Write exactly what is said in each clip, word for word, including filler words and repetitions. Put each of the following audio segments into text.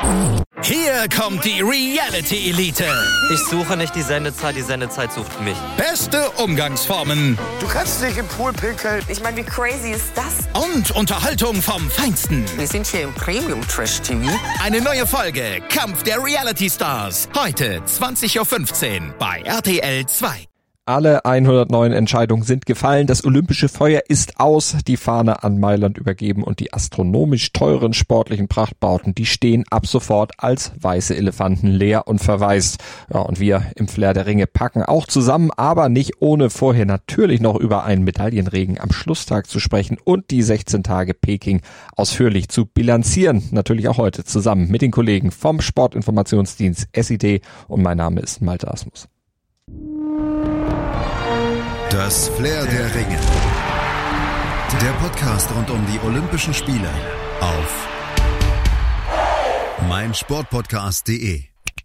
Hier kommt die Reality Elite. Ich suche nicht die Sendezeit, die Sendezeit sucht mich. Beste Umgangsformen. Du kannst dich im Pool pinkeln. Ich meine, wie crazy ist das? Und Unterhaltung vom Feinsten. Wir sind hier im Premium-Trash-T V. Eine neue Folge Kampf der Reality Stars. Heute zwanzig Uhr fünfzehn bei R T L zwei. Alle hundertneun Entscheidungen sind gefallen, das olympische Feuer ist aus, die Fahne an Mailand übergeben und die astronomisch teuren sportlichen Prachtbauten, die stehen ab sofort als weiße Elefanten leer und verwaist. Ja, und wir im Flair der Ringe packen auch zusammen, aber nicht ohne vorher natürlich noch über einen Medaillenregen am Schlusstag zu sprechen und die sechzehn Tage Peking ausführlich zu bilanzieren. Natürlich auch heute zusammen mit den Kollegen vom Sportinformationsdienst S I D und mein Name ist Malte Asmus. Das Flair der Ringe. Der Podcast rund um die Olympischen Spiele auf meinsportpodcast punkt de.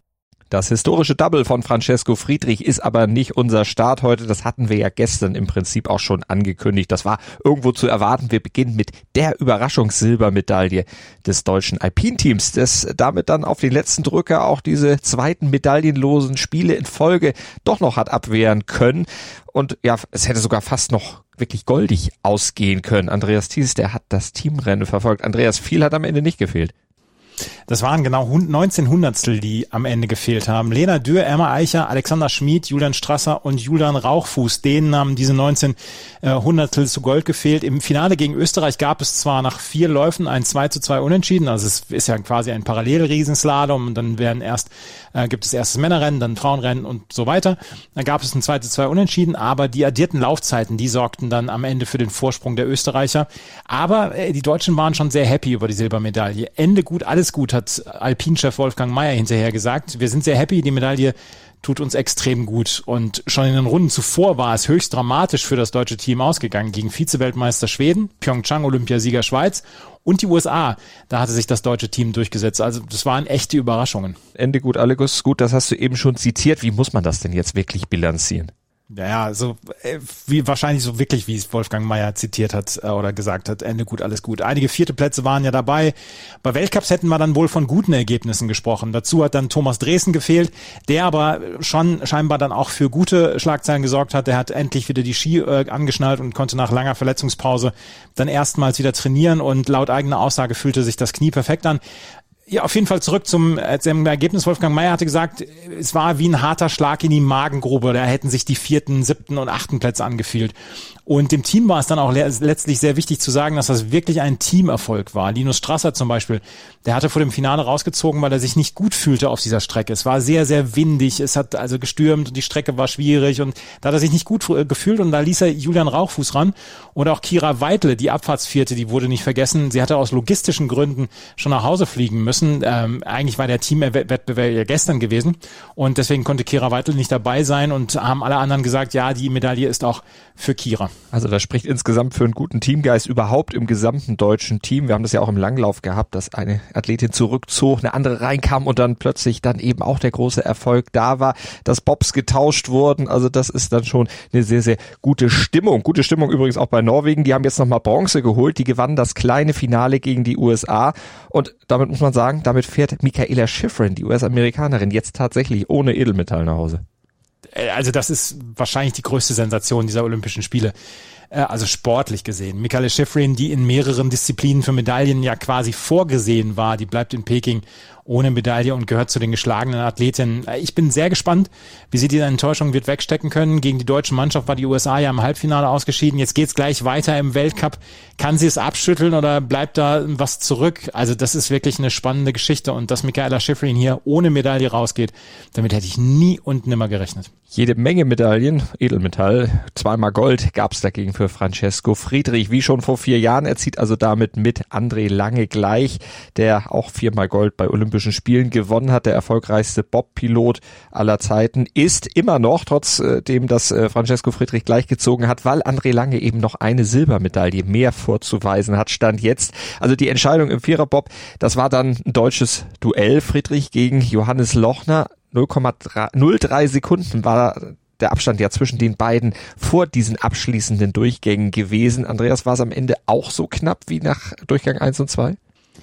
Das historische Double von Francesco Friedrich ist aber nicht unser Start heute. Das hatten wir ja gestern im Prinzip auch schon angekündigt. Das war irgendwo zu erwarten. Wir beginnen mit der Überraschungssilbermedaille des deutschen Alpinteams, das damit dann auf den letzten Drücker auch diese zweiten medaillenlosen Spiele in Folge doch noch hat abwehren können. Und ja, es hätte sogar fast noch wirklich goldig ausgehen können. Andreas Thies, der hat das Teamrennen verfolgt. Andreas, viel hat am Ende nicht gefehlt. Das waren genau neunzehn Hundertstel, die am Ende gefehlt haben. Lena Dürr, Emma Eicher, Alexander Schmid, Julian Strasser und Julian Rauchfuß. Denen haben diese neunzehn Hundertstel zu Gold gefehlt. Im Finale gegen Österreich gab es zwar nach vier Läufen ein zwei zu zwei Unentschieden. Also es ist ja quasi ein Parallelriesenslalom und dann werden erst, äh, gibt es erst das Männerrennen, dann Frauenrennen und so weiter. Dann gab es ein zwei zu zwei Unentschieden, aber die addierten Laufzeiten, die sorgten dann am Ende für den Vorsprung der Österreicher. Aber äh, die Deutschen waren schon sehr happy über die Silbermedaille. Ende gut, alles gut, hat Alpinchef Wolfgang Mayer hinterher gesagt. Wir sind sehr happy, die Medaille tut uns extrem gut. Und schon in den Runden zuvor war es höchst dramatisch für das deutsche Team ausgegangen. Gegen Vize-Weltmeister Schweden, Pyeongchang Olympiasieger Schweiz und die U S A. Da hatte sich das deutsche Team durchgesetzt. Also das waren echte Überraschungen. Ende gut, alles gut, das hast du eben schon zitiert. Wie muss man das denn jetzt wirklich bilanzieren? Ja, so wie wahrscheinlich so wirklich, wie es Wolfgang Mayer zitiert hat äh, oder gesagt hat, Ende gut, alles gut. Einige vierte Plätze waren ja dabei. Bei Weltcups hätten wir dann wohl von guten Ergebnissen gesprochen. Dazu hat dann Thomas Dresen gefehlt, der aber schon scheinbar dann auch für gute Schlagzeilen gesorgt hat. Der hat endlich wieder die Ski äh, angeschnallt und konnte nach langer Verletzungspause dann erstmals wieder trainieren und laut eigener Aussage fühlte sich das Knie perfekt an. Ja, auf jeden Fall zurück zum, äh, zum Ergebnis. Wolfgang Mayer hatte gesagt, es war wie ein harter Schlag in die Magengrube. Da hätten sich die vierten, siebten und achten Plätze angefühlt. Und dem Team war es dann auch le- letztlich sehr wichtig zu sagen, dass das wirklich ein Teamerfolg war. Linus Strasser zum Beispiel, der hatte vor dem Finale rausgezogen, weil er sich nicht gut fühlte auf dieser Strecke. Es war sehr, sehr windig. Es hat also gestürmt und die Strecke war schwierig und da hat er sich nicht gut äh, gefühlt und da ließ er Julian Rauchfuß ran. Und auch Kira Weidle, die Abfahrtsvierte, die wurde nicht vergessen. Sie hatte aus logistischen Gründen schon nach Hause fliegen müssen. Ähm, eigentlich war der Teamwettbewerb ja gestern gewesen und deswegen konnte Kira Weidle nicht dabei sein und haben alle anderen gesagt, ja, die Medaille ist auch für Kira. Also das spricht insgesamt für einen guten Teamgeist überhaupt im gesamten deutschen Team. Wir haben das ja auch im Langlauf gehabt, dass eine Athletin zurückzog, eine andere reinkam und dann plötzlich dann eben auch der große Erfolg da war, dass Bobs getauscht wurden. Also das ist dann schon eine sehr, sehr gute Stimmung. Gute Stimmung übrigens auch bei Norwegen. Die haben jetzt nochmal Bronze geholt. Die gewannen das kleine Finale gegen die U S A und damit muss man sagen, damit fährt Mikaela Shiffrin, die U S-Amerikanerin, jetzt tatsächlich ohne Edelmetall nach Hause. Also das ist wahrscheinlich die größte Sensation dieser Olympischen Spiele. Also sportlich gesehen. Mikaela Shiffrin, die in mehreren Disziplinen für Medaillen ja quasi vorgesehen war, die bleibt in Peking ohne Medaille und gehört zu den geschlagenen Athletinnen. Ich bin sehr gespannt, wie sie diese Enttäuschung wird wegstecken können. Gegen die deutsche Mannschaft war die U S A ja im Halbfinale ausgeschieden. Jetzt geht's gleich weiter im Weltcup. Kann sie es abschütteln oder bleibt da was zurück? Also das ist wirklich eine spannende Geschichte und dass Mikaela Shiffrin hier ohne Medaille rausgeht, damit hätte ich nie und nimmer gerechnet. Jede Menge Medaillen, Edelmetall, zweimal Gold gab's dagegen für Francesco Friedrich, wie schon vor vier Jahren. Er zieht also damit mit André Lange gleich, der auch viermal Gold bei Olympischen Spielen gewonnen hat. Der erfolgreichste Bob-Pilot aller Zeiten ist immer noch, trotzdem dass Francesco Friedrich gleichgezogen hat, weil André Lange eben noch eine Silbermedaille mehr vorzuweisen hat, stand jetzt. Also die Entscheidung im Viererbob, das war dann ein deutsches Duell. Friedrich gegen Johannes Lochner. null Komma null drei Sekunden war der Abstand ja zwischen den beiden vor diesen abschließenden Durchgängen gewesen. Andreas, war es am Ende auch so knapp wie nach Durchgang eins und zwei?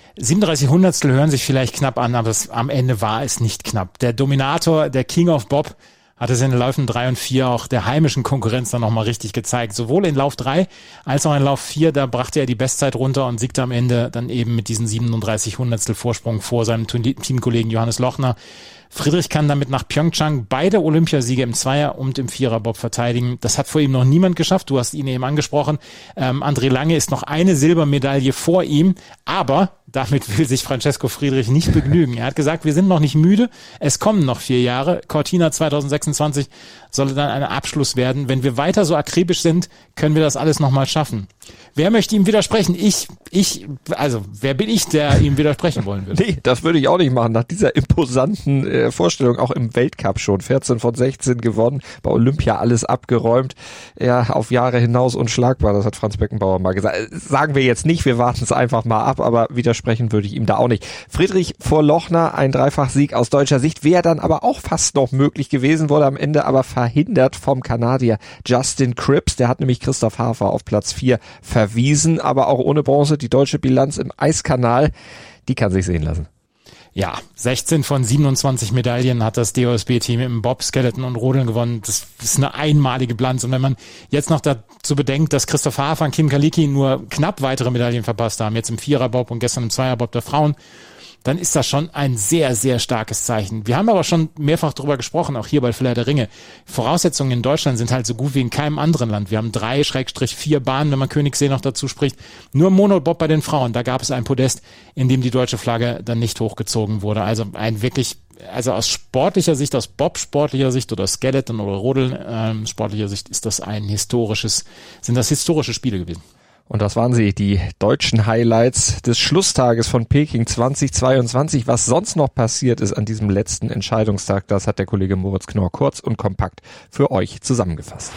siebenunddreißig Hundertstel hören sich vielleicht knapp an, aber es, am Ende war es nicht knapp. Der Dominator, der King of Bob, hat es in den Läufen drei und vier auch der heimischen Konkurrenz dann nochmal richtig gezeigt. Sowohl in Lauf drei als auch in Lauf vier, da brachte er die Bestzeit runter und siegte am Ende dann eben mit diesen siebenunddreißig Hundertstel Vorsprung vor seinem Teamkollegen Johannes Lochner. Friedrich kann damit nach Pyeongchang beide Olympiasiege im Zweier- und im Viererbob verteidigen. Das hat vor ihm noch niemand geschafft. Du hast ihn eben angesprochen. Ähm, André Lange ist noch eine Silbermedaille vor ihm, aber damit will sich Francesco Friedrich nicht begnügen. Er hat gesagt, wir sind noch nicht müde, es kommen noch vier Jahre. Cortina zwanzig sechsundzwanzig solle dann ein Abschluss werden. Wenn wir weiter so akribisch sind, können wir das alles nochmal schaffen. Wer möchte ihm widersprechen? Ich, ich, also wer bin ich, der ihm widersprechen wollen würde? Nee, das würde ich auch nicht machen. Nach dieser imposanten äh, Vorstellung, auch im Weltcup schon, vierzehn von sechzehn gewonnen, bei Olympia alles abgeräumt, ja, auf Jahre hinaus unschlagbar, das hat Franz Beckenbauer mal gesagt. Sagen wir jetzt nicht, wir warten es einfach mal ab, aber widersprechen würde ich ihm da auch nicht. Friedrich vor Lochner, ein Dreifachsieg aus deutscher Sicht, wäre dann aber auch fast noch möglich gewesen, wurde am Ende aber verhindert vom Kanadier Justin Cripps, der hat nämlich Christoph Hafer auf Platz vier verwiesen, aber auch ohne Bronze die deutsche Bilanz im Eiskanal, die kann sich sehen lassen. Ja, sechzehn von siebenundzwanzig Medaillen hat das D O S B-Team im Bob, Skeleton und Rodeln gewonnen. Das ist eine einmalige Bilanz. Und wenn man jetzt noch dazu bedenkt, dass Christoph Hafer und Kim Kaliki nur knapp weitere Medaillen verpasst haben, jetzt im Viererbob und gestern im Zweierbob der Frauen, dann ist das schon ein sehr, sehr starkes Zeichen. Wir haben aber schon mehrfach darüber gesprochen, auch hier bei Flair der Ringe. Voraussetzungen in Deutschland sind halt so gut wie in keinem anderen Land. Wir haben drei, Schrägstrich vier Bahnen, wenn man Königssee noch dazu spricht. Nur Monobob bei den Frauen, da gab es ein Podest, in dem die deutsche Flagge dann nicht hochgezogen wurde. Also ein wirklich, also aus sportlicher Sicht, aus Bob-sportlicher Sicht oder Skeleton oder Rodeln ähm, sportlicher Sicht ist das ein historisches, sind das historische Spiele gewesen. Und das waren sie, die deutschen Highlights des Schlusstages von Peking zwanzig zweiundzwanzig. Was sonst noch passiert ist an diesem letzten Entscheidungstag, das hat der Kollege Moritz Knorr kurz und kompakt für euch zusammengefasst.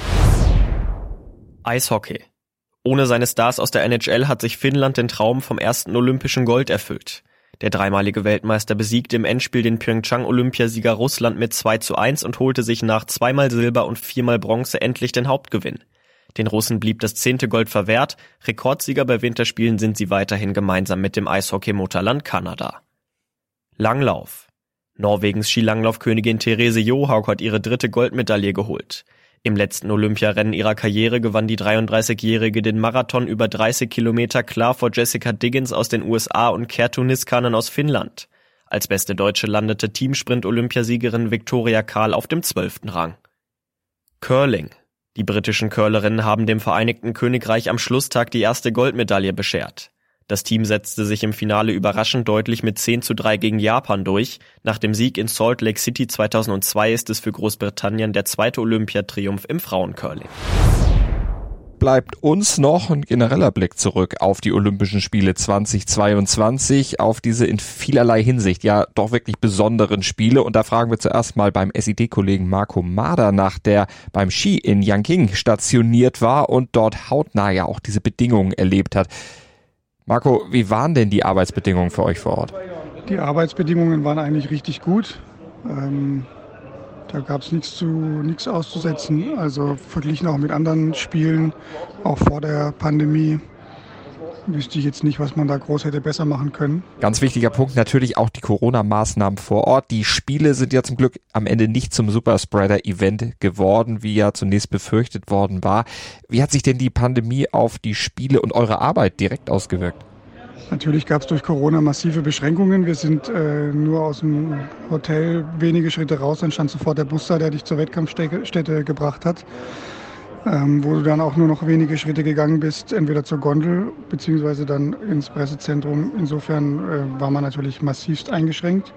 Eishockey. Ohne seine Stars aus der N H L hat sich Finnland den Traum vom ersten olympischen Gold erfüllt. Der dreimalige Weltmeister besiegte im Endspiel den Pyeongchang-Olympiasieger Russland mit zwei zu eins und holte sich nach zweimal Silber und viermal Bronze endlich den Hauptgewinn. Den Russen blieb das zehnte Gold verwehrt. Rekordsieger bei Winterspielen sind sie weiterhin gemeinsam mit dem Eishockey-Mutterland Kanada. Langlauf. Norwegens Skilanglaufkönigin Therese Johaug hat ihre dritte Goldmedaille geholt. Im letzten Olympiarennen ihrer Karriere gewann die dreiunddreißigjährige den Marathon über dreißig Kilometer klar vor Jessica Diggins aus den U S A und Kerttu Niskanen aus Finnland. Als beste Deutsche landete Teamsprint-Olympiasiegerin Viktoria Karl auf dem zwölften Rang. Curling. Die britischen Curlerinnen haben dem Vereinigten Königreich am Schlusstag die erste Goldmedaille beschert. Das Team setzte sich im Finale überraschend deutlich mit zehn zu drei gegen Japan durch. Nach dem Sieg in Salt Lake City zweitausendzwei ist es für Großbritannien der zweite Olympiatriumph im Frauencurling. Bleibt uns noch ein genereller Blick zurück auf die Olympischen Spiele zwanzig zweiundzwanzig, auf diese in vielerlei Hinsicht ja doch wirklich besonderen Spiele. Und da fragen wir zuerst mal beim S I D-Kollegen Marco Mader nach, der beim Ski in Yanqing stationiert war und dort hautnah ja auch diese Bedingungen erlebt hat. Marco, wie waren denn die Arbeitsbedingungen für euch vor Ort? Die Arbeitsbedingungen waren eigentlich richtig gut. Ähm Da gab es nichts zu nichts auszusetzen. Also verglichen auch mit anderen Spielen, auch vor der Pandemie, wüsste ich jetzt nicht, was man da groß hätte besser machen können. Ganz wichtiger Punkt natürlich auch die Corona-Maßnahmen vor Ort. Die Spiele sind ja zum Glück am Ende nicht zum Superspreader-Event geworden, wie ja zunächst befürchtet worden war. Wie hat sich denn die Pandemie auf die Spiele und eure Arbeit direkt ausgewirkt? Natürlich gab es durch Corona massive Beschränkungen. Wir sind äh, nur aus dem Hotel wenige Schritte raus, dann stand sofort der Bus da, der dich zur Wettkampfstätte gebracht hat, ähm, wo du dann auch nur noch wenige Schritte gegangen bist, entweder zur Gondel beziehungsweise dann ins Pressezentrum. Insofern äh, war man natürlich massivst eingeschränkt,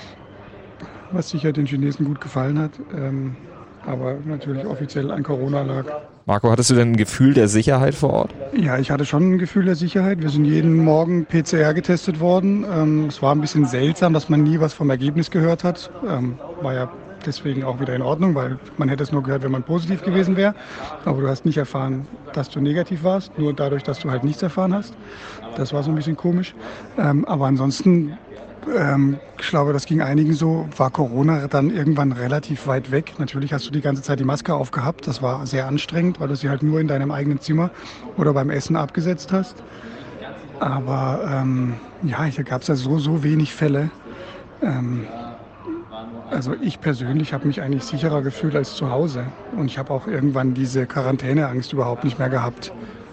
was sicher den Chinesen gut gefallen hat, ähm, aber natürlich offiziell an Corona lag. Marco, hattest du denn ein Gefühl der Sicherheit vor Ort? Ja, ich hatte schon ein Gefühl der Sicherheit. Wir sind jeden Morgen P C R getestet worden. Ähm, es war ein bisschen seltsam, dass man nie was vom Ergebnis gehört hat. Ähm, war ja deswegen auch wieder in Ordnung, weil man hätte es nur gehört, wenn man positiv gewesen wäre. Aber du hast nicht erfahren, dass du negativ warst, nur dadurch, dass du halt nichts erfahren hast. Das war so ein bisschen komisch. Ähm, aber ansonsten, ähm, ich glaube, das ging einigen so, war Corona dann irgendwann relativ weit weg. Natürlich hast du die ganze Zeit die Maske aufgehabt. Das war sehr anstrengend, weil du sie halt nur in deinem eigenen Zimmer oder beim Essen abgesetzt hast. Aber ähm, Ja, hier gab es ja so, so wenig Fälle. Ähm, also ich persönlich habe mich eigentlich sicherer gefühlt als zu Hause. Und ich habe auch irgendwann diese Quarantäneangst überhaupt nicht mehr gehabt.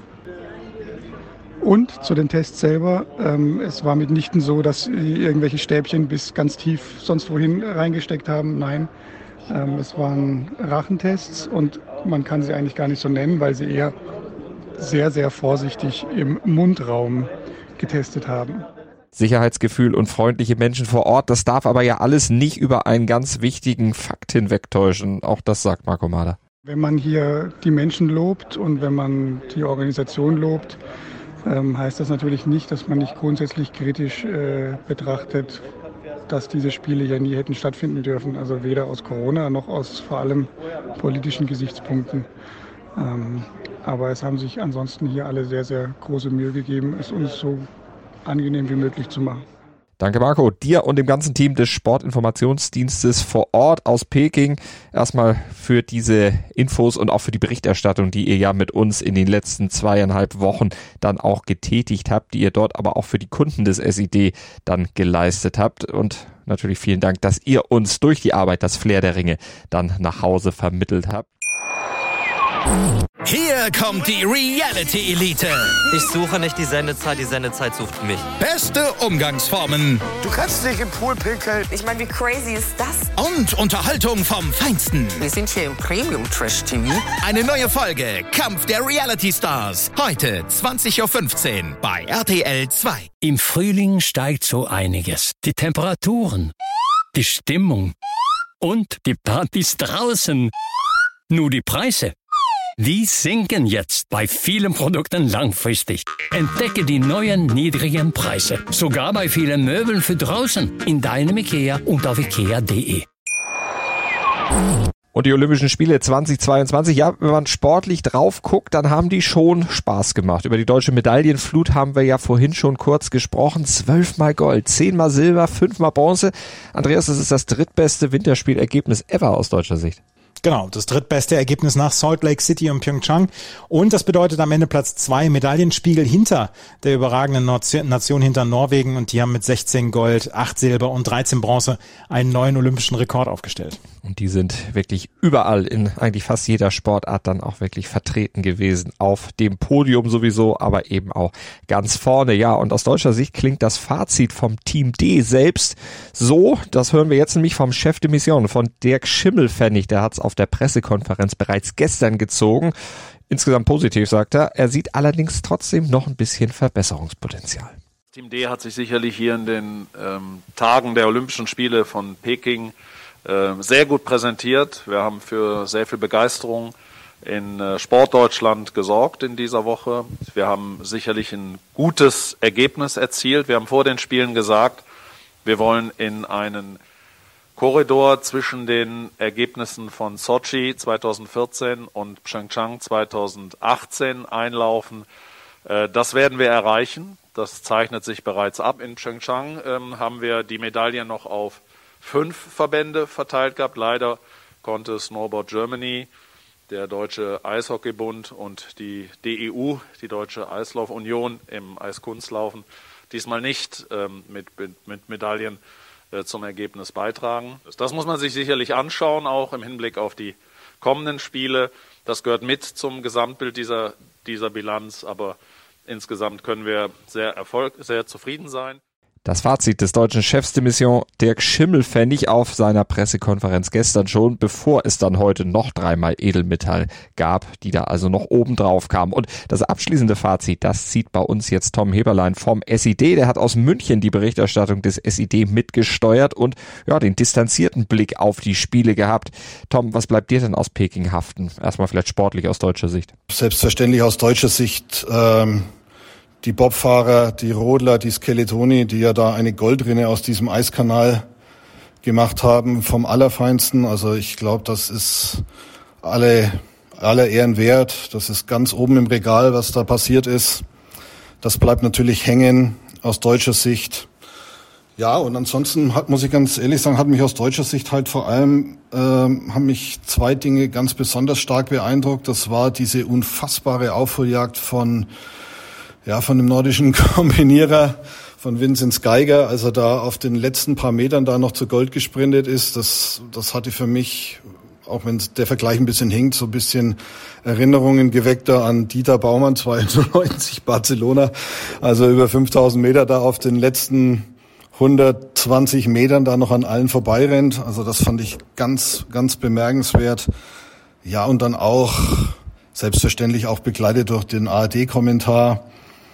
Und zu den Tests selber, ähm, es war mitnichten so, dass sie irgendwelche Stäbchen bis ganz tief sonst wohin reingesteckt haben. Nein, ähm, es waren Rachentests und man kann sie eigentlich gar nicht so nennen, weil sie eher sehr, sehr vorsichtig im Mundraum getestet haben. Sicherheitsgefühl und freundliche Menschen vor Ort, das darf aber ja alles nicht über einen ganz wichtigen Fakt hinwegtäuschen. Auch das sagt Marco Mader. Wenn man hier die Menschen lobt und wenn man die Organisation lobt, ähm, heißt das natürlich nicht, dass man nicht grundsätzlich kritisch äh, betrachtet, dass diese Spiele ja nie hätten stattfinden dürfen. Also weder aus Corona noch aus vor allem politischen Gesichtspunkten. Ähm, aber es haben sich ansonsten hier alle sehr, sehr große Mühe gegeben, es uns so angenehm wie möglich zu machen. Danke Marco, dir und dem ganzen Team des Sportinformationsdienstes vor Ort aus Peking erstmal für diese Infos und auch für die Berichterstattung, die ihr ja mit uns in den letzten zweieinhalb Wochen dann auch getätigt habt, die ihr dort aber auch für die Kunden des S I D dann geleistet habt. Und natürlich vielen Dank, dass ihr uns durch die Arbeit das Flair der Ringe dann nach Hause vermittelt habt. Hier kommt die Reality Elite. Ich suche nicht die Sendezeit, die Sendezeit sucht mich. Beste Umgangsformen. Du kannst dich im Pool pinkeln. Ich meine, wie crazy ist das? Und Unterhaltung vom Feinsten. Wir sind hier im Premium-Trash-T V. Eine neue Folge Kampf der Reality Stars. Heute zwanzig Uhr fünfzehn bei R T L zwei. Im Frühling steigt so einiges. Die Temperaturen, die Stimmung und die Partys draußen. Nur die Preise. Die sinken jetzt bei vielen Produkten langfristig. Entdecke die neuen niedrigen Preise. Sogar bei vielen Möbeln für draußen. In deinem Ikea und auf ikea punkt de. Und die Olympischen Spiele zweitausendzweiundzwanzig, ja, wenn man sportlich drauf guckt, dann haben die schon Spaß gemacht. Über die deutsche Medaillenflut haben wir ja vorhin schon kurz gesprochen. Zwölfmal Gold, zehnmal Silber, fünfmal Bronze. Andreas, das ist das drittbeste Winterspielergebnis ever aus deutscher Sicht. Genau, das drittbeste Ergebnis nach Salt Lake City und Pyeongchang. Und das bedeutet am Ende Platz zwei, Medaillenspiegel hinter der überragenden Nation, hinter Norwegen. Und die haben mit sechzehn Gold, acht Silber und dreizehn Bronze einen neuen olympischen Rekord aufgestellt. Und die sind wirklich überall in eigentlich fast jeder Sportart dann auch wirklich vertreten gewesen. Auf dem Podium sowieso, aber eben auch ganz vorne. Ja, und aus deutscher Sicht klingt das Fazit vom Team D selbst so. Das hören wir jetzt nämlich vom Chef de Mission, von Dirk Schimmelpfennig. Der hat es auf der Pressekonferenz bereits gestern gezogen. Insgesamt positiv, sagt er. Er sieht allerdings trotzdem noch ein bisschen Verbesserungspotenzial. Team D hat sich sicherlich hier in den ähm, Tagen der Olympischen Spiele von Peking äh, sehr gut präsentiert. Wir haben für sehr viel Begeisterung in äh, Sportdeutschland gesorgt in dieser Woche. Wir haben sicherlich ein gutes Ergebnis erzielt. Wir haben vor den Spielen gesagt, wir wollen in einen Korridor zwischen den Ergebnissen von Sochi zweitausendvierzehn und Pyeongchang zweitausendachtzehn einlaufen. Äh, das werden wir erreichen. Das zeichnet sich bereits ab. In Pyeongchang ähm, haben wir die Medaillen noch auf fünf Verbände verteilt gehabt. Leider konnte Snowboard Germany, der Deutsche Eishockeybund und die D E U, die Deutsche Eislaufunion im Eiskunstlaufen, diesmal nicht ähm, mit, mit, mit Medaillen äh, zum Ergebnis beitragen. Das muss man sich sicherlich anschauen, auch im Hinblick auf die kommenden Spiele. Das gehört mit zum Gesamtbild dieser, dieser Bilanz, aber insgesamt können wir sehr erfolg, sehr zufrieden sein. Das Fazit des deutschen Chefs de Mission Dirk Schimmelpfennig auf seiner Pressekonferenz gestern schon, bevor es dann heute noch dreimal Edelmetall gab, die da also noch oben drauf kamen. Und das abschließende Fazit, das zieht bei uns jetzt Tom Heberlein vom S I D. Der hat aus München die Berichterstattung des S I D mitgesteuert und ja, den distanzierten Blick auf die Spiele gehabt. Tom, was bleibt dir denn aus Peking haften? Erstmal vielleicht sportlich aus deutscher Sicht. Selbstverständlich aus deutscher Sicht ähm die Bobfahrer, die Rodler, die Skeletoni, die ja da eine Goldrinne aus diesem Eiskanal gemacht haben, vom Allerfeinsten. Also ich glaube, das ist alle, aller Ehren wert. Das ist ganz oben im Regal, was da passiert ist. Das bleibt natürlich hängen aus deutscher Sicht. Ja, und ansonsten hat, muss ich ganz ehrlich sagen, hat mich aus deutscher Sicht halt vor allem, äh, haben mich zwei Dinge ganz besonders stark beeindruckt. Das war diese unfassbare Aufholjagd von ja, von dem nordischen Kombinierer, von Vinzenz Geiger, als er da auf den letzten paar Metern da noch zu Gold gesprintet ist, das, das hatte für mich, auch wenn der Vergleich ein bisschen hinkt, so ein bisschen Erinnerungen geweckt da an Dieter Baumann zweiundneunzig Barcelona, also über fünftausend Meter da auf den letzten hundertzwanzig Metern da noch an allen vorbeirennt. Also das fand ich ganz, ganz bemerkenswert. Ja, und dann auch selbstverständlich auch begleitet durch den A R D-Kommentar.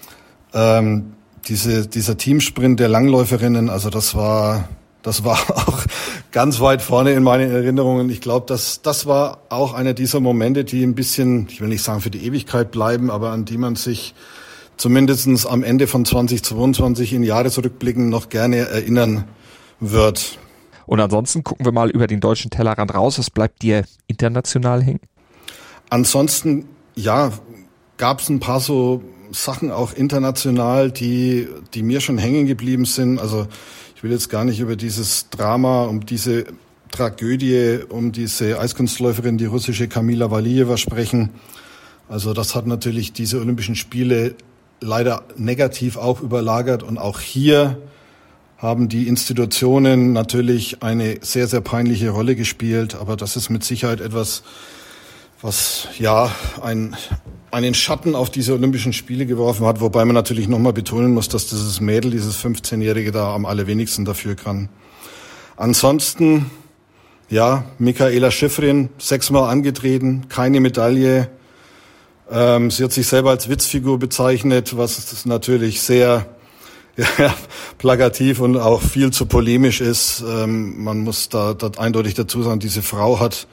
Ähm, diese, dieser Teamsprint der Langläuferinnen, also das war, das war auch ganz weit vorne in meinen Erinnerungen. Ich glaube, das, das war auch einer dieser Momente, die ein bisschen, ich will nicht sagen für die Ewigkeit bleiben, aber an die man sich zumindestens am Ende von zweitausendzweiundzwanzig in Jahresrückblicken noch gerne erinnern wird. Und ansonsten gucken wir mal über den deutschen Tellerrand raus. Was bleibt dir international hängen? Ansonsten, ja, gab es ein paar so Sachen auch international, die, die mir schon hängen geblieben sind. Also ich will jetzt gar nicht über dieses Drama, um diese Tragödie, um diese Eiskunstläuferin, die russische Kamila Valieva sprechen. Also das hat natürlich diese Olympischen Spiele leider negativ auch überlagert. Und auch hier haben die Institutionen natürlich eine sehr, sehr peinliche Rolle gespielt. Aber das ist mit Sicherheit etwas, was ja ein, einen Schatten auf diese Olympischen Spiele geworfen hat. Wobei man natürlich nochmal betonen muss, dass dieses Mädel, dieses fünfzehnjährige da am allerwenigsten dafür kann. Ansonsten, ja, Mikaela Shiffrin, sechsmal angetreten, keine Medaille. Ähm, sie hat sich selber als Witzfigur bezeichnet, was natürlich sehr ja, plakativ und auch viel zu polemisch ist. Ähm, man muss da, da eindeutig dazu sagen, diese Frau hat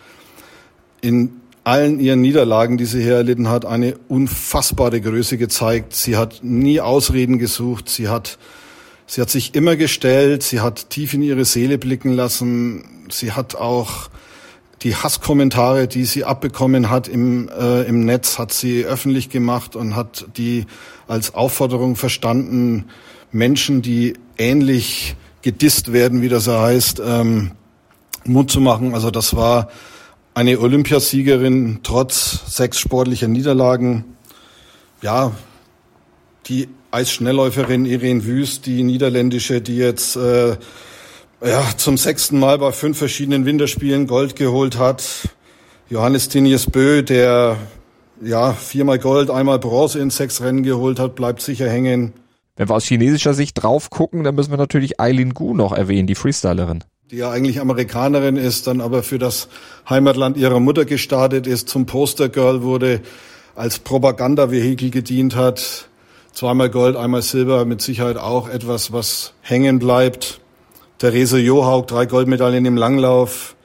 in allen ihren Niederlagen, die sie hier erlitten hat, eine unfassbare Größe gezeigt. Sie hat nie Ausreden gesucht. Sie hat, sie hat sich immer gestellt. Sie hat tief in ihre Seele blicken lassen. Sie hat auch die Hasskommentare, die sie abbekommen hat im, äh, im Netz, hat sie öffentlich gemacht und hat die als Aufforderung verstanden, Menschen, die ähnlich gedisst werden, wie das ja heißt, ähm, Mut zu machen. Also das war eine Olympiasiegerin trotz sechs sportlicher Niederlagen. Ja, die Eisschnellläuferin Irene Wüst, die niederländische, die jetzt äh, ja zum sechsten Mal bei fünf verschiedenen Winterspielen Gold geholt hat. Johannes Tinius Bö, der ja viermal Gold, einmal Bronze in sechs Rennen geholt hat, bleibt sicher hängen. Wenn wir aus chinesischer Sicht drauf gucken, dann müssen wir natürlich Eileen Gu noch erwähnen, die Freestylerin. Die ja eigentlich Amerikanerin ist, dann aber für das Heimatland ihrer Mutter gestartet ist, zum Postergirl wurde, als Propagandavehikel gedient hat. Zweimal Gold, einmal Silber, mit Sicherheit auch etwas, was hängen bleibt. Therese Johaug, drei Goldmedaillen im Langlauf.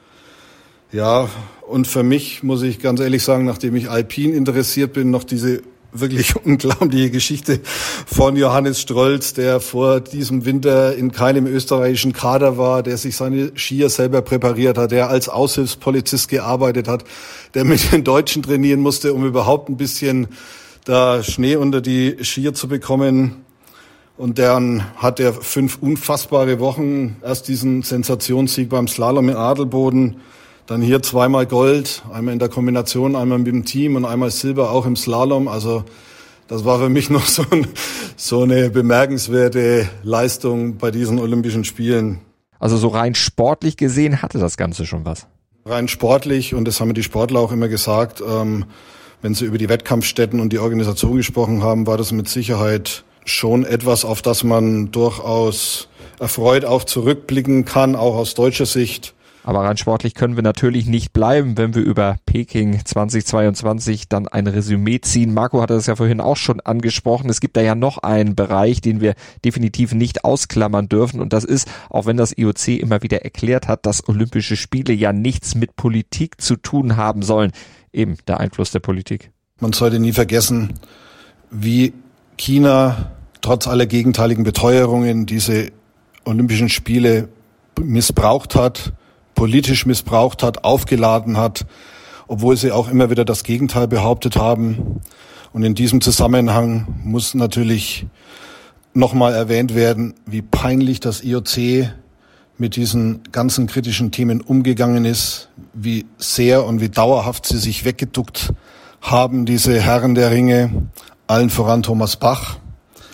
Ja, und für mich, muss ich ganz ehrlich sagen, nachdem ich Alpin interessiert bin, noch diese wirklich unglaubliche Geschichte von Johannes Strolz, der vor diesem Winter in keinem österreichischen Kader war, der sich seine Skier selber präpariert hat, der als Aushilfspolizist gearbeitet hat, der mit den Deutschen trainieren musste, um überhaupt ein bisschen da Schnee unter die Skier zu bekommen. Und dann hat er fünf unfassbare Wochen, erst diesen Sensationssieg beim Slalom in Adelboden, dann hier zweimal Gold, einmal in der Kombination, einmal mit dem Team und einmal Silber auch im Slalom. Also das war für mich noch so, ein, so eine bemerkenswerte Leistung bei diesen Olympischen Spielen. Also so rein sportlich gesehen hatte das Ganze schon was. Rein sportlich, und das haben mir die Sportler auch immer gesagt, ähm, wenn sie über die Wettkampfstätten und die Organisation gesprochen haben, war das mit Sicherheit schon etwas, auf das man durchaus erfreut auch zurückblicken kann, auch aus deutscher Sicht. Aber rein sportlich können wir natürlich nicht bleiben, wenn wir über Peking zweitausendzweiundzwanzig dann ein Resümee ziehen. Marco hatte das ja vorhin auch schon angesprochen. Es gibt da ja noch einen Bereich, den wir definitiv nicht ausklammern dürfen. Und das ist, auch wenn das I O C immer wieder erklärt hat, dass Olympische Spiele ja nichts mit Politik zu tun haben sollen. Eben der Einfluss der Politik. Man sollte nie vergessen, wie China trotz aller gegenteiligen Beteuerungen diese Olympischen Spiele missbraucht hat, politisch missbraucht hat, aufgeladen hat, obwohl sie auch immer wieder das Gegenteil behauptet haben. Und in diesem Zusammenhang muss natürlich nochmal erwähnt werden, wie peinlich das I O C mit diesen ganzen kritischen Themen umgegangen ist, wie sehr und wie dauerhaft sie sich weggeduckt haben, diese Herren der Ringe, allen voran Thomas Bach.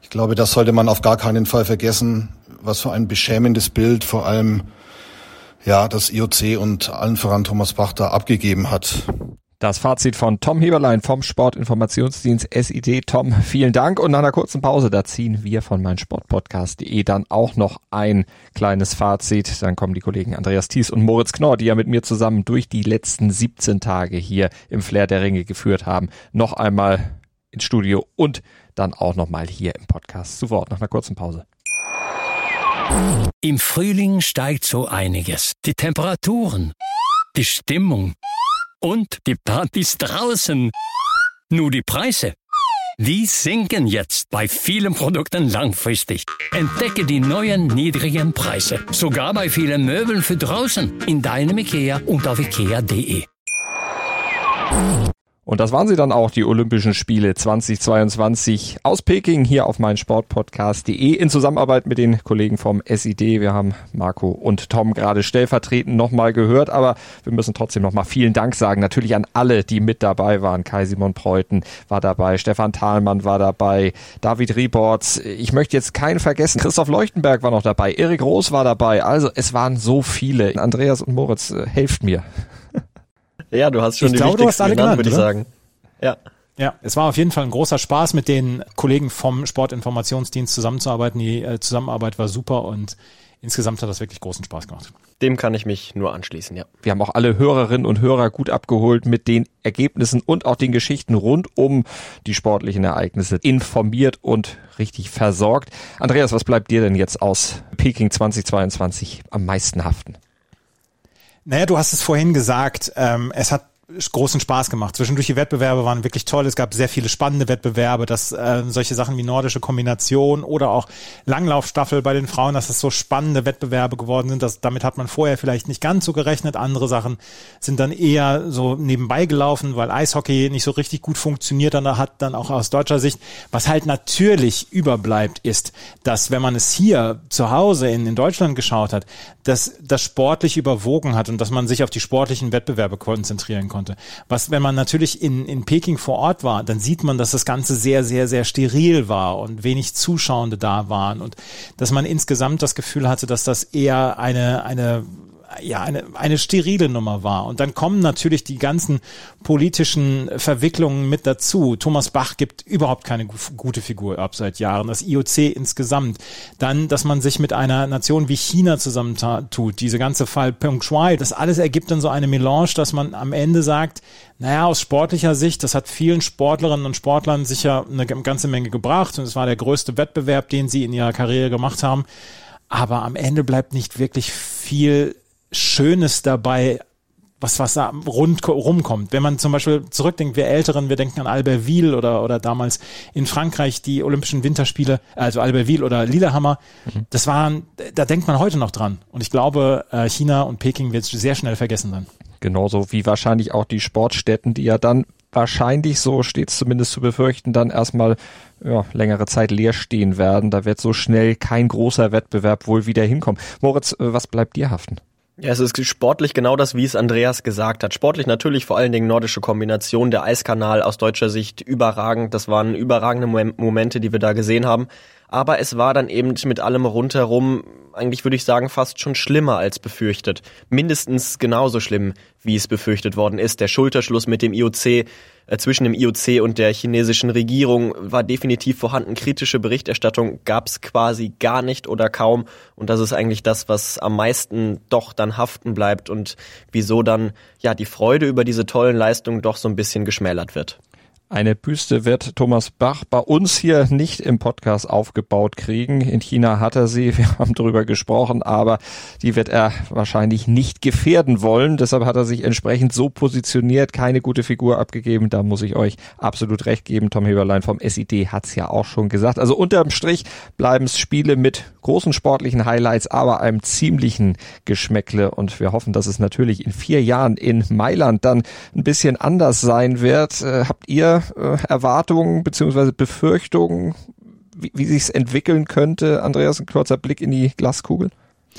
Ich glaube, das sollte man auf gar keinen Fall vergessen, was für ein beschämendes Bild vor allem ja das I O C und allen voran Thomas Bach da abgegeben hat. Das Fazit von Tom Heberlein vom Sportinformationsdienst S I D. Tom, vielen Dank. Und nach einer kurzen Pause, da ziehen wir von meinsportpodcast punkt de dann auch noch ein kleines Fazit. Dann kommen die Kollegen Andreas Thies und Moritz Knorr, die ja mit mir zusammen durch die letzten siebzehn Tage hier im Flair der Ringe geführt haben, noch einmal ins Studio und dann auch noch mal hier im Podcast zu Wort nach einer kurzen Pause. Im Frühling steigt so einiges. Die Temperaturen, die Stimmung und die Partys draußen. Nur die Preise, die sinken jetzt bei vielen Produkten langfristig. Entdecke die neuen niedrigen Preise. Sogar bei vielen Möbeln für draußen. In deinem IKEA und auf ikea punkt de. Und das waren sie dann auch, die Olympischen Spiele zweitausendzweiundzwanzig aus Peking hier auf meinsportpodcast punkt de in Zusammenarbeit mit den Kollegen vom S I D. Wir haben Marco und Tom gerade stellvertretend nochmal gehört, aber wir müssen trotzdem nochmal vielen Dank sagen. Natürlich an alle, die mit dabei waren. Kai-Simon Preuten war dabei, Stefan Thalmann war dabei, David Riebortz. Ich möchte jetzt keinen vergessen. Christoph Leuchtenberg war noch dabei, Erik Roos war dabei. Also es waren so viele. Andreas und Moritz, helft mir. Ja, du hast schon ich die glaube, wichtigsten du hast alle genannt, genannt, würde ich sagen. Ja. Ja, es war auf jeden Fall ein großer Spaß, mit den Kollegen vom Sportinformationsdienst zusammenzuarbeiten. Die äh, Zusammenarbeit war super und insgesamt hat das wirklich großen Spaß gemacht. Dem kann ich mich nur anschließen, ja. Wir haben auch alle Hörerinnen und Hörer gut abgeholt mit den Ergebnissen und auch den Geschichten rund um die sportlichen Ereignisse informiert und richtig versorgt. Andreas, was bleibt dir denn jetzt aus Peking zweitausendzweiundzwanzig am meisten haften? Naja, du hast es vorhin gesagt, ähm, es hat großen Spaß gemacht. Zwischendurch die Wettbewerbe waren wirklich toll. Es gab sehr viele spannende Wettbewerbe, dass äh, solche Sachen wie nordische Kombination oder auch Langlaufstaffel bei den Frauen, dass es so spannende Wettbewerbe geworden sind. Dass, damit hat man vorher vielleicht nicht ganz so gerechnet. Andere Sachen sind dann eher so nebenbei gelaufen, weil Eishockey nicht so richtig gut funktioniert dann hat, dann auch aus deutscher Sicht. Was halt natürlich überbleibt, ist, dass wenn man es hier zu Hause in, in Deutschland geschaut hat, dass das sportlich überwogen hat und dass man sich auf die sportlichen Wettbewerbe konzentrieren konnte. Was, wenn man natürlich in, in Peking vor Ort war, dann sieht man, dass das Ganze sehr, sehr, sehr steril war und wenig Zuschauende da waren und dass man insgesamt das Gefühl hatte, dass das eher eine, eine, ja, eine, eine sterile Nummer war. Und dann kommen natürlich die ganzen politischen Verwicklungen mit dazu. Thomas Bach gibt überhaupt keine gute Figur ab seit Jahren. Das I O C insgesamt. Dann, dass man sich mit einer Nation wie China zusammentut. Diese ganze Fall Pyeongchang. Das alles ergibt dann so eine Melange, dass man am Ende sagt, naja, aus sportlicher Sicht, das hat vielen Sportlerinnen und Sportlern sicher eine ganze Menge gebracht. Und es war der größte Wettbewerb, den sie in ihrer Karriere gemacht haben. Aber am Ende bleibt nicht wirklich viel Schönes dabei, was, was da rund rumkommt. Wenn man zum Beispiel zurückdenkt, wir Älteren, wir denken an Albertville oder, oder damals in Frankreich die Olympischen Winterspiele, also Albertville oder Lillehammer, mhm. das waren, da denkt man heute noch dran. Und ich glaube, China und Peking wird sehr schnell vergessen sein. Genauso wie wahrscheinlich auch die Sportstätten, die ja dann wahrscheinlich, so steht es zumindest zu befürchten, dann erstmal ja, längere Zeit leer stehen werden. Da wird so schnell kein großer Wettbewerb wohl wieder hinkommen. Moritz, was bleibt dir haften? Ja, es ist sportlich genau das, wie es Andreas gesagt hat. Sportlich natürlich vor allen Dingen nordische Kombination, der Eiskanal aus deutscher Sicht überragend. Das waren überragende Momente, die wir da gesehen haben. Aber es war dann eben mit allem rundherum, eigentlich würde ich sagen, fast schon schlimmer als befürchtet. Mindestens genauso schlimm, wie es befürchtet worden ist. Der Schulterschluss mit dem I O C, äh, zwischen dem I O C und der chinesischen Regierung war definitiv vorhanden. Kritische Berichterstattung gab es quasi gar nicht oder kaum. Und das ist eigentlich das, was am meisten doch dann haften bleibt und wieso dann ja die Freude über diese tollen Leistungen doch so ein bisschen geschmälert wird. Eine Büste wird Thomas Bach bei uns hier nicht im Podcast aufgebaut kriegen. In China hat er sie, wir haben drüber gesprochen, aber die wird er wahrscheinlich nicht gefährden wollen. Deshalb hat er sich entsprechend so positioniert, keine gute Figur abgegeben. Da muss ich euch absolut recht geben. Tom Heberlein vom S I D hat es ja auch schon gesagt. Also unterm Strich bleiben es Spiele mit großen sportlichen Highlights, aber einem ziemlichen Geschmäckle. Und wir hoffen, dass es natürlich in vier Jahren in Mailand dann ein bisschen anders sein wird. Äh, habt ihr Erwartungen bzw. Befürchtungen, wie, wie sich es entwickeln könnte? Andreas, ein kurzer Blick in die Glaskugel.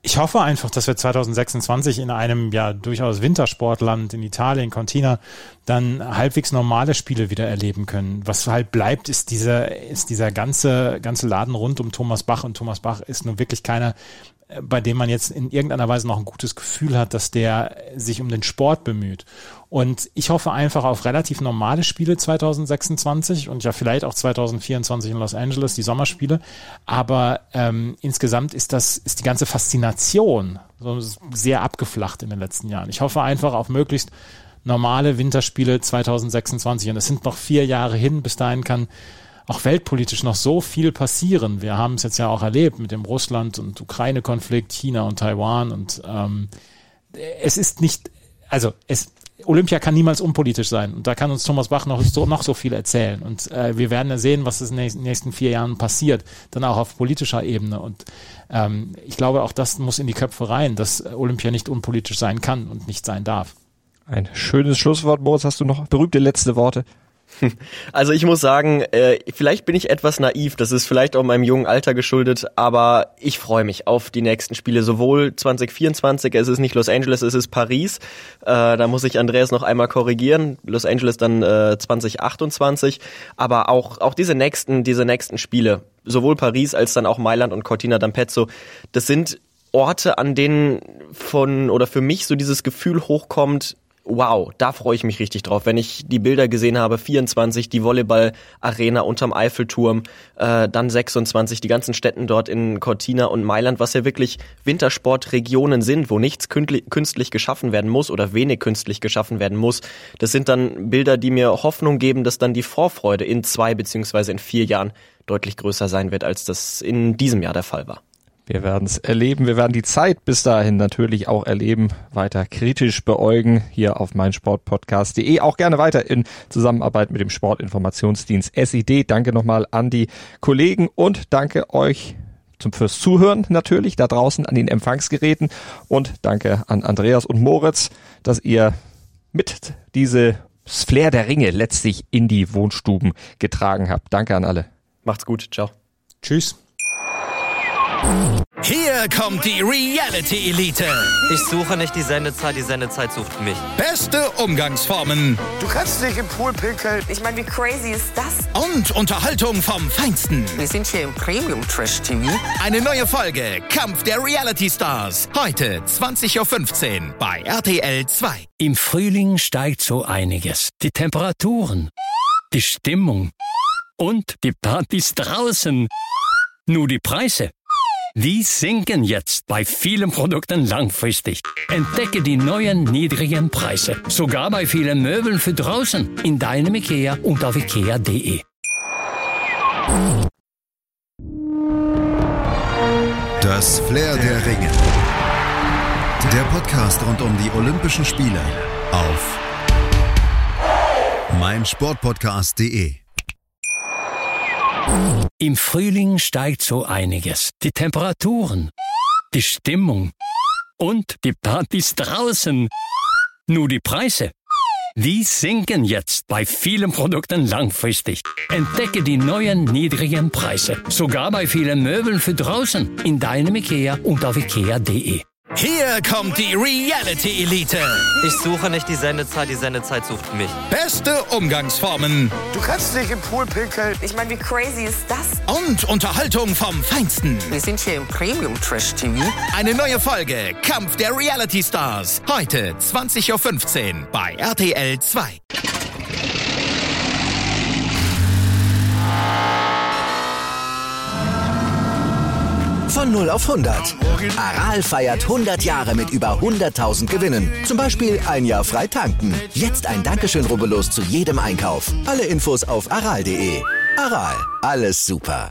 Ich hoffe einfach, dass wir zwanzig sechsundzwanzig in einem ja durchaus Wintersportland in Italien, Cortina, dann halbwegs normale Spiele wieder erleben können. Was halt bleibt, ist dieser, ist dieser ganze, ganze Laden rund um Thomas Bach. Und Thomas Bach ist nun wirklich keiner, bei dem man jetzt in irgendeiner Weise noch ein gutes Gefühl hat, dass der sich um den Sport bemüht. Und ich hoffe einfach auf relativ normale Spiele zwanzig sechsundzwanzig und ja vielleicht auch zwanzig vierundzwanzig in Los Angeles, die Sommerspiele. Aber ähm, insgesamt ist das, ist die ganze Faszination so sehr abgeflacht in den letzten Jahren. Ich hoffe einfach auf möglichst normale Winterspiele zwanzig sechsundzwanzig. Und es sind noch vier Jahre hin. Bis dahin kann auch weltpolitisch noch so viel passieren. Wir haben es jetzt ja auch erlebt mit dem Russland- und Ukraine-Konflikt, China und Taiwan. Und ähm, es ist nicht, also es Olympia kann niemals unpolitisch sein. Und da kann uns Thomas Bach noch so, noch so viel erzählen. Und äh, wir werden ja sehen, was in den nächsten vier Jahren passiert. Dann auch auf politischer Ebene. Und ähm, ich glaube, auch das muss in die Köpfe rein, dass Olympia nicht unpolitisch sein kann und nicht sein darf. Ein schönes Schlusswort, Moritz. Hast du noch berühmte letzte Worte? Also ich muss sagen, äh, vielleicht bin ich etwas naiv, das ist vielleicht auch meinem jungen Alter geschuldet, aber ich freue mich auf die nächsten Spiele, sowohl zwanzig vierundzwanzig, es ist nicht Los Angeles, es ist Paris, äh, da muss ich Andreas noch einmal korrigieren, Los Angeles dann äh, zwanzig achtundzwanzig, aber auch auch diese nächsten, diese nächsten Spiele, sowohl Paris als dann auch Mailand und Cortina d'Ampezzo, das sind Orte, an denen von oder für mich so dieses Gefühl hochkommt, wow, da freue ich mich richtig drauf, wenn ich die Bilder gesehen habe, vierundzwanzig, die Volleyball-Arena unterm Eiffelturm, äh, dann sechsundzwanzig, die ganzen Städten dort in Cortina und Mailand, was ja wirklich Wintersportregionen sind, wo nichts künstlich geschaffen werden muss oder wenig künstlich geschaffen werden muss. Das sind dann Bilder, die mir Hoffnung geben, dass dann die Vorfreude in zwei beziehungsweise in vier Jahren deutlich größer sein wird, als das in diesem Jahr der Fall war. Wir werden es erleben. Wir werden die Zeit bis dahin natürlich auch erleben, weiter kritisch beäugen hier auf meinsportpodcast punkt de. Auch gerne weiter in Zusammenarbeit mit dem Sportinformationsdienst S I D. Danke nochmal an die Kollegen und danke euch zum fürs Zuhören natürlich da draußen an den Empfangsgeräten und danke an Andreas und Moritz, dass ihr mit diese Flair der Ringe letztlich in die Wohnstuben getragen habt. Danke an alle. Macht's gut. Ciao. Tschüss. Hier kommt die Reality Elite. Ich suche nicht die Sendezeit, die Sendezeit sucht mich. Beste Umgangsformen. Du kannst nicht im Pool pinkeln. Ich meine, wie crazy ist das? Und Unterhaltung vom Feinsten. Wir sind hier im Premium-Trash-T V. Eine neue Folge Kampf der Reality Stars. Heute zwanzig Uhr fünfzehn bei R T L zwei. Im Frühling steigt so einiges. Die Temperaturen, die Stimmung und die Partys draußen. Nur die Preise, die sinken jetzt bei vielen Produkten langfristig. Entdecke die neuen niedrigen Preise. Sogar bei vielen Möbeln für draußen. In deinem Ikea und auf ikea punkt de. Das Flair der Ringe. Der Podcast rund um die Olympischen Spiele auf meinsportpodcast punkt de. Im Frühling steigt so einiges. Die Temperaturen, die Stimmung und die Partys draußen. Nur die Preise, die sinken jetzt bei vielen Produkten langfristig. Entdecke die neuen niedrigen Preise. Sogar bei vielen Möbeln für draußen. In deinem Ikea und auf ikea punkt de. Hier kommt die Reality Elite. Ich suche nicht die Sendezeit, die Sendezeit sucht mich. Beste Umgangsformen. Du kannst nicht im Pool pinkeln. Ich meine, wie crazy ist das? Und Unterhaltung vom Feinsten. Wir sind hier im Premium-Trash-T V. Eine neue Folge Kampf der Reality Stars. Heute zwanzig Uhr fünfzehn bei R T L zwei. Von null auf hundert. Aral feiert hundert Jahre mit über hunderttausend Gewinnen. Zum Beispiel ein Jahr frei tanken. Jetzt ein Dankeschön, rubbellos zu jedem Einkauf. Alle Infos auf aral punkt de. Aral, alles super.